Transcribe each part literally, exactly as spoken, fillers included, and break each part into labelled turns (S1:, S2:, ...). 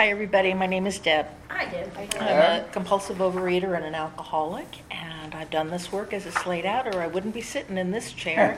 S1: Hi, everybody. My name is Deb.
S2: Hi, Deb.
S1: I'm a compulsive overeater and an alcoholic, and I've done this work as it's laid out, or I wouldn't be sitting in this chair.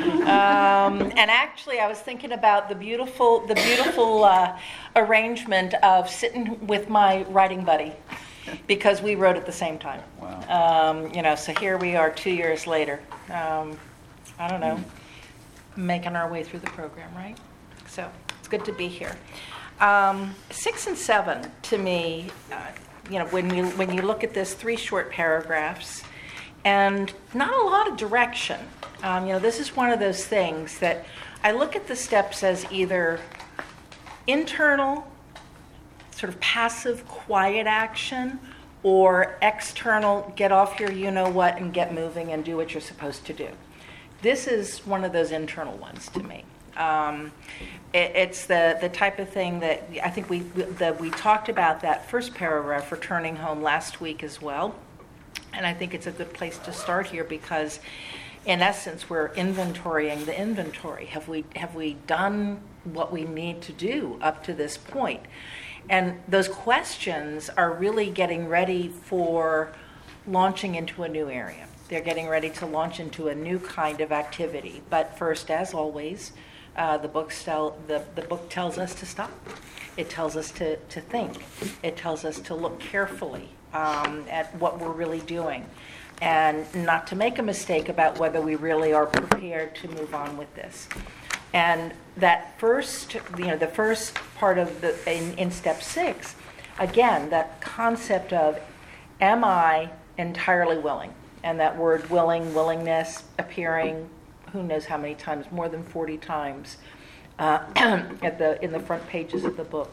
S1: um, and actually, I was thinking about the beautiful, the beautiful uh, arrangement of sitting with my writing buddy, because we wrote at the same time.
S3: Wow.
S1: Um, you know, so here we are, two years later. Um, I don't know, making our way through the program, right? So it's good to be here. Um, six and seven, to me, uh, you know, when you when you look at this, three short paragraphs, and not a lot of direction. Um, you know, this is one of those things that I look at the steps as either internal, sort of passive, quiet action, or external, get off your you-know-what and get moving and do what you're supposed to do. This is one of those internal ones to me. Um, it, it's the, the type of thing that I think we that we talked about that first paragraph, returning home, last week as well. And I think it's a good place to start here because, in essence, we're inventorying the inventory. Have we have we done what we need to do up to this point? And those questions are really getting ready for launching into a new area. They're getting ready to launch into a new kind of activity. But first, as always, uh, the, book tell, the, the book tells us to stop. It tells us to, to think. It tells us to look carefully um, at what we're really doing and not to make a mistake about whether we really are prepared to move on with this. And that first, you know, the first part of the, in, in step six, again, that concept of, am I entirely willing? And that word willing, willingness, appearing, who knows how many times, more than forty times uh, at the in the front pages of the book.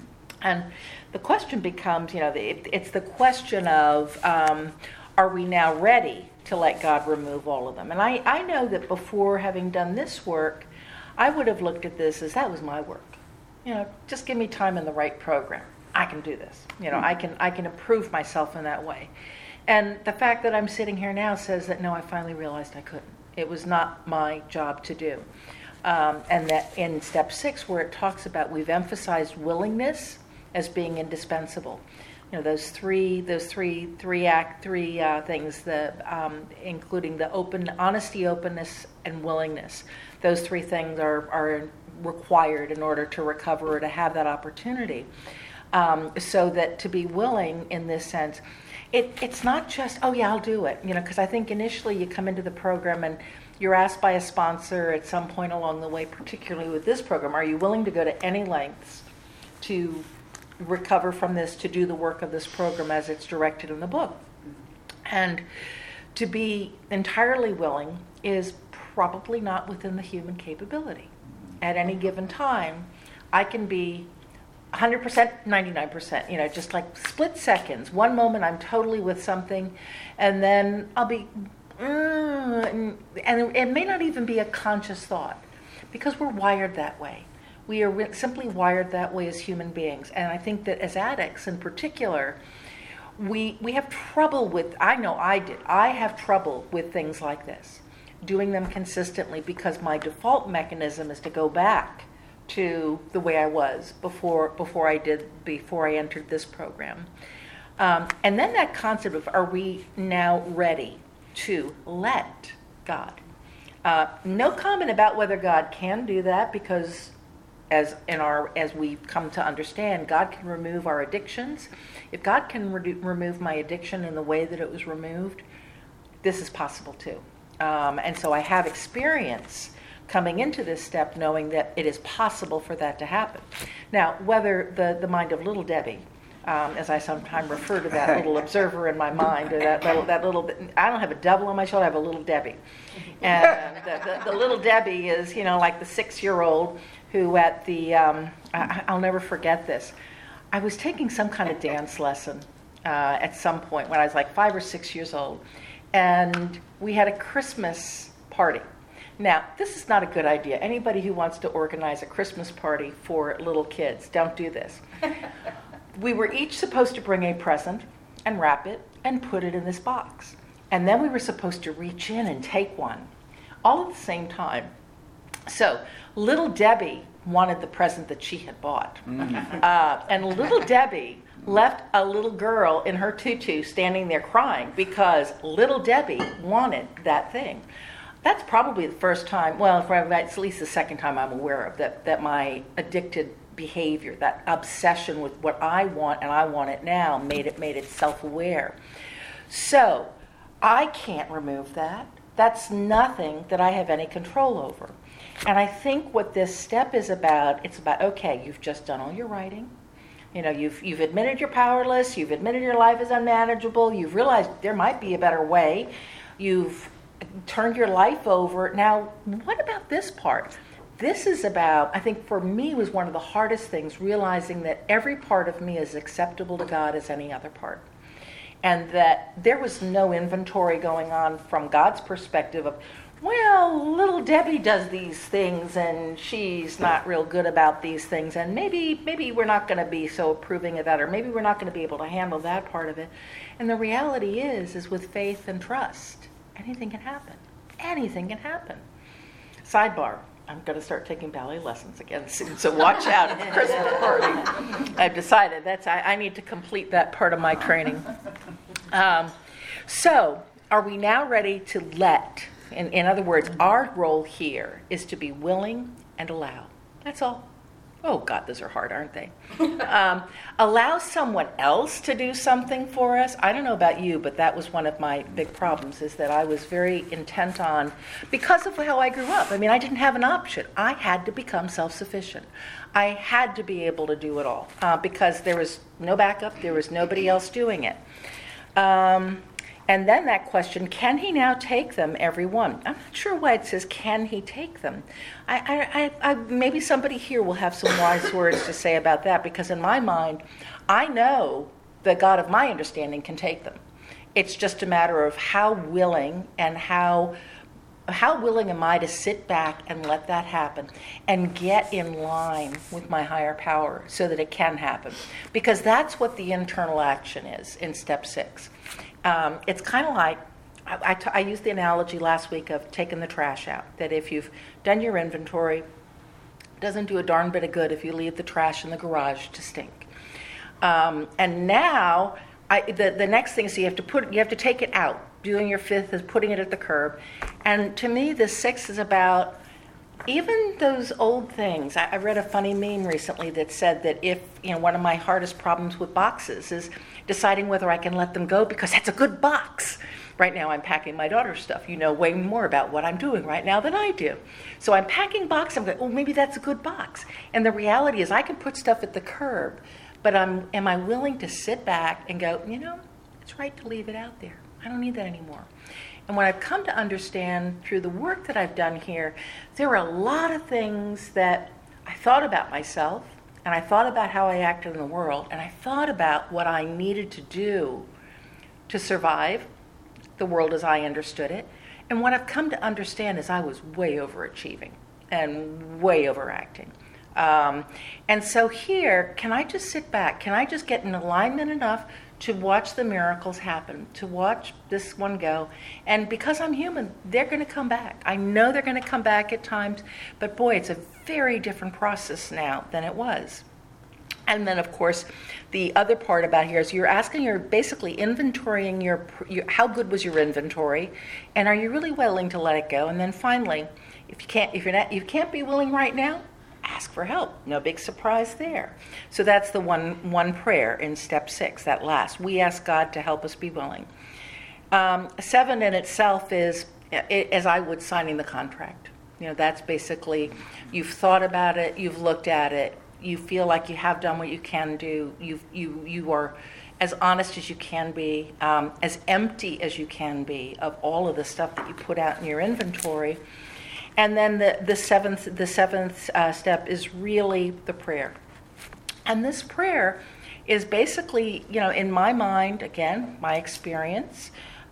S1: And the question becomes, you know, it, it's the question of, um, are we now ready to let God remove all of them? And I, I know that before having done this work, I would have looked at this as that was my work. You know, just give me time in the right program. I can do this. You know, I can I can improve myself in that way. And the fact that I'm sitting here now says that, no, I finally realized I couldn't. It was not my job to do. Um, and that in step six, where it talks about we've emphasized willingness as being indispensable. You know, those three, those three, three act, three uh, things, the um, including the open, honesty, openness, and willingness. Those three things are are required in order to recover or to have that opportunity. Um, so that to be willing in this sense. It, it's not just, oh yeah, I'll do it, you know, because I think initially you come into the program and you're asked by a sponsor at some point along the way, particularly with this program, are you willing to go to any lengths to recover from this, to do the work of this program as it's directed in the book? And to be entirely willing is probably not within the human capability. At any given time, I can be one hundred percent, ninety-nine percent, you know, just like split seconds. One moment I'm totally with something, and then I'll be, mm, and, and it may not even be a conscious thought, because we're wired that way. We are re- simply wired that way as human beings. And I think that as addicts in particular, we we have trouble with, I know I did, I have trouble with things like this, doing them consistently, because my default mechanism is to go back to the way I was before before I did before I entered this program. Um, and then that concept of, are we now ready to let God? Uh, no comment about whether God can do that, because as in our as we come to understand, God can remove our addictions. If God can re- remove my addiction in the way that it was removed, this is possible too. Um, and so I have experience coming into this step knowing that it is possible for that to happen. Now, whether the, the mind of little Debbie, um, as I sometimes refer to that little observer in my mind, or that little, that little, I don't have a devil on my shoulder, I have a little Debbie. And the, the, the little Debbie is, you know, like the six-year-old who at the, um, I, I'll never forget this. I was taking some kind of dance lesson uh, at some point when I was like five or six years old. And we had a Christmas party. Now, this is not a good idea. Anybody who wants to organize a Christmas party for little kids, don't do this. We were each supposed to bring a present and wrap it and put it in this box. And then we were supposed to reach in and take one, all at the same time. So little Debbie wanted the present that she had bought. Uh, and little Debbie left a little girl in her tutu standing there crying because little Debbie wanted that thing. That's probably the first time, well, it's at least the second time I'm aware of that, that my addicted behavior, that obsession with what I want and I want it now, made it made it self-aware. So I can't remove that. That's nothing that I have any control over. And I think what this step is about, it's about, okay, you've just done all your writing. You know, you've you've admitted you're powerless, you've admitted your life is unmanageable, you've realized there might be a better way, you've turned your life over. Now, what about this part? This is about, I think for me was one of the hardest things, realizing that every part of me is acceptable to God as any other part. And that there was no inventory going on from God's perspective of, well, little Debbie does these things and she's not real good about these things, and maybe maybe we're not going to be so approving of that, or maybe we're not going to be able to handle that part of it. And the reality is, is with faith and trust, anything can happen. Anything can happen. Sidebar, I'm going to start taking ballet lessons again soon, so watch out at the Christmas party. I've decided that's I, I need to complete that part of my training. Um, so, are we now ready to let... In, in other words, our role here is to be willing and allow. That's all. Oh, God, those are hard, aren't they? um, allow someone else to do something for us. I don't know about you, but that was one of my big problems, is that I was very intent on, because of how I grew up. I mean, I didn't have an option. I had to become self-sufficient. I had to be able to do it all uh, because there was no backup. There was nobody else doing it. Um... And then that question, can he now take them, every one? I'm not sure why it says, can he take them? I, I, I, I, maybe somebody here will have some wise words to say about that, because in my mind, I know the God of my understanding can take them. It's just a matter of how willing and how how willing am I to sit back and let that happen and get in line with my higher power so that it can happen. Because that's what the internal action is in step six. Um, it's kind of like, I, I, t- I used the analogy last week of taking the trash out, that if you've done your inventory, it doesn't do a darn bit of good if you leave the trash in the garage to stink. Um, and now, I, the, the next thing is you have to put, you have to take it out. Doing your fifth is putting it at the curb. And to me, the sixth is about even those old things. I, I read a funny meme recently that said that if, you know, one of my hardest problems with boxes is deciding whether I can let them go because that's a good box. Right now I'm packing my daughter's stuff. You know way more about what I'm doing right now than I do. So I'm packing box. I'm going, oh, maybe that's a good box. And the reality is I can put stuff at the curb, but I'm, am I willing to sit back and go, you know, it's right to leave it out there. I don't need that anymore. And what I've come to understand through the work that I've done here, there are a lot of things that I thought about myself, and I thought about how I acted in the world, and I thought about what I needed to do to survive the world as I understood it. And what I've come to understand is I was way overachieving and way overacting. Um, and so here, can I just sit back? Can I just get in alignment enough to watch the miracles happen, to watch this one go? And because I'm human, they're going to come back. I know they're going to come back at times, but boy, it's a very different process now than it was. And then, of course, the other part about here is you're asking, you're basically inventorying your, your how good was your inventory, and are you really willing to let it go? And then finally, if you can't, if you're not, you can't be willing right now, ask for help. No big surprise there. So that's the one one prayer in step six, that last. We ask God to help us be willing. Um, seven in itself is, as I would, signing the contract. You know, that's basically, you've thought about it, you've looked at it, you feel like you have done what you can do, you you you are as honest as you can be, um, as empty as you can be of all of the stuff that you put out in your inventory. And then the, the seventh the seventh uh, step is really the prayer. And this prayer is basically, you know, in my mind, again, my experience,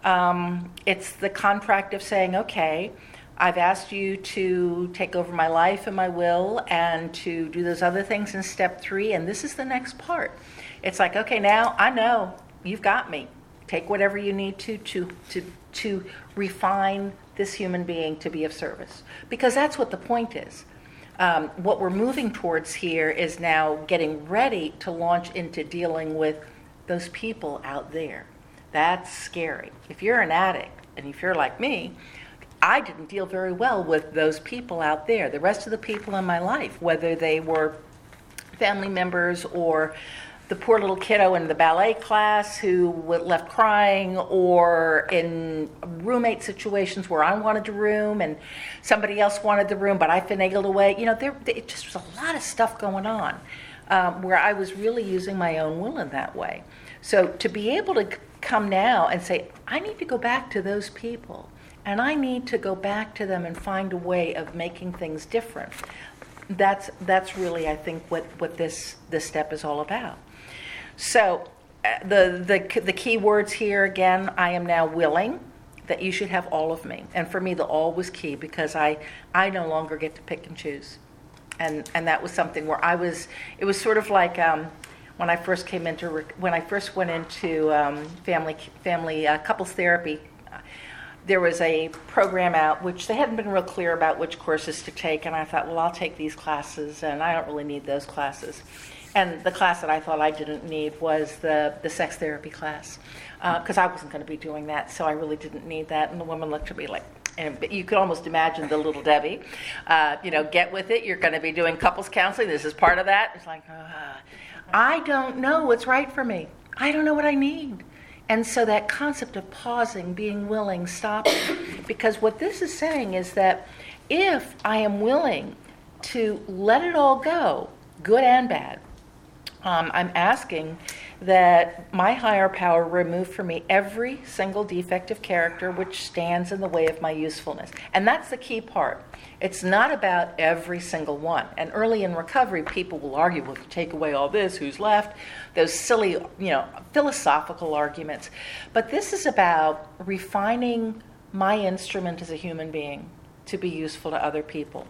S1: um, it's the contract of saying, okay, I've asked you to take over my life and my will and to do those other things in step three, and this is the next part. It's like, okay, now I know you've got me. Take whatever you need to to to to refine this human being to be of service, because that's what the point is. Um, what we're moving towards here is now getting ready to launch into dealing with those people out there. That's scary. If you're an addict, and if you're like me, I didn't deal very well with those people out there. The rest of the people in my life, whether they were family members or the poor little kiddo in the ballet class who left crying, or in roommate situations where I wanted a room and somebody else wanted the room, but I finagled away. You know, there it just was a lot of stuff going on um, where I was really using my own will in that way. So to be able to come now and say, I need to go back to those people, and I need to go back to them and find a way of making things different. That's that's really, I think, what, what this this step is all about. So uh, the, the the key words here again, I am now willing that you should have all of me. And for me, the all was key, because I, I no longer get to pick and choose. And and that was something where I was, it was sort of like um, when I first came into, when I first went into um, family, family uh, couples therapy. There was a program out which they hadn't been real clear about which courses to take, and I thought, well, I'll take these classes, and I don't really need those classes. And the class that I thought I didn't need was the, the sex therapy class, because uh, I wasn't going to be doing that, so I really didn't need that. And the woman looked at me like, and you could almost imagine the little Debbie, uh, you know, get with it. You're going to be doing couples counseling. This is part of that. It's like, uh, I don't know what's right for me. I don't know what I need. And so that concept of pausing, being willing, stopping, because what this is saying is that if I am willing to let it all go, good and bad, um, I'm asking that my higher power remove from me every single defective character which stands in the way of my usefulness. And that's the key part. It's not about every single one. And early in recovery, people will argue, well, if you take away all this, who's left? Those silly, you know, philosophical arguments. But this is about refining my instrument as a human being to be useful to other people.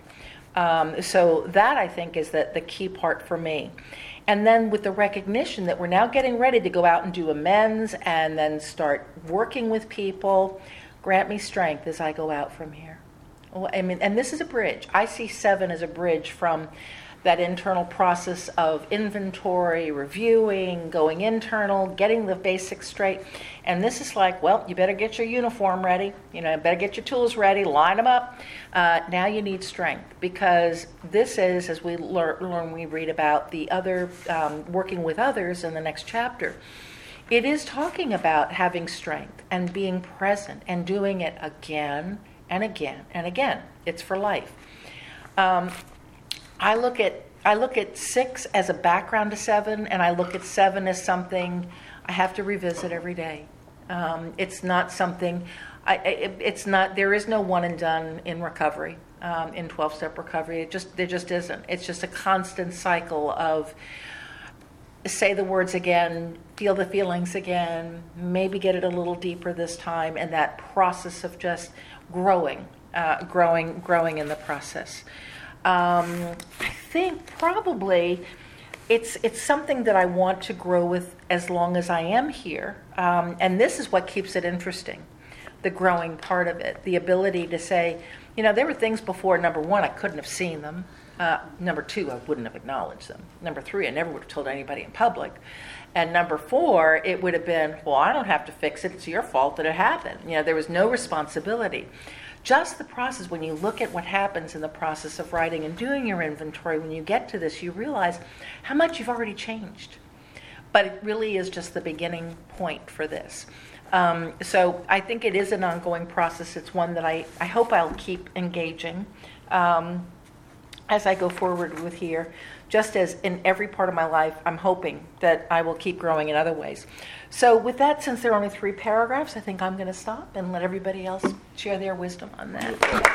S1: Um, so that, I think, is the, the key part for me. And then with the recognition that we're now getting ready to go out and do amends and then start working with people, grant me strength as I go out from here. Well, I mean, and this is a bridge. I see seven as a bridge from that internal process of inventory, reviewing, going internal, getting the basics straight. And this is like, well, you better get your uniform ready. You know, better get your tools ready, line them up. Uh, now you need strength, because this is, as we learn, learn we read about the other, um, working with others in the next chapter, it is talking about having strength and being present and doing it again and again and again. It's for life. Um, I look at I look at six as a background to seven, and I look at seven as something I have to revisit every day. Um, it's not something. I, it, it's not. There is no one and done in recovery, um, in twelve-step recovery. It just there just isn't. It's just a constant cycle of say the words again, feel the feelings again, maybe get it a little deeper this time, and that process of just growing, uh, growing, growing in the process. Um, I think probably it's it's something that I want to grow with as long as I am here, um, and this is what keeps it interesting, the growing part of it, the ability to say, you know, there were things before, number one, I couldn't have seen them, uh, number two, I wouldn't have acknowledged them, number three, I never would have told anybody in public, and number four, it would have been, well, I don't have to fix it, it's your fault that it happened. You know, there was no responsibility. Just the process, when you look at what happens in the process of writing and doing your inventory, when you get to this, you realize how much you've already changed. But it really is just the beginning point for this. Um, so I think it is an ongoing process. It's one that I, I hope I'll keep engaging um, as I go forward with here. Just as in every part of my life, I'm hoping that I will keep growing in other ways. So with that, since there are only three paragraphs, I think I'm going to stop and let everybody else share their wisdom on that.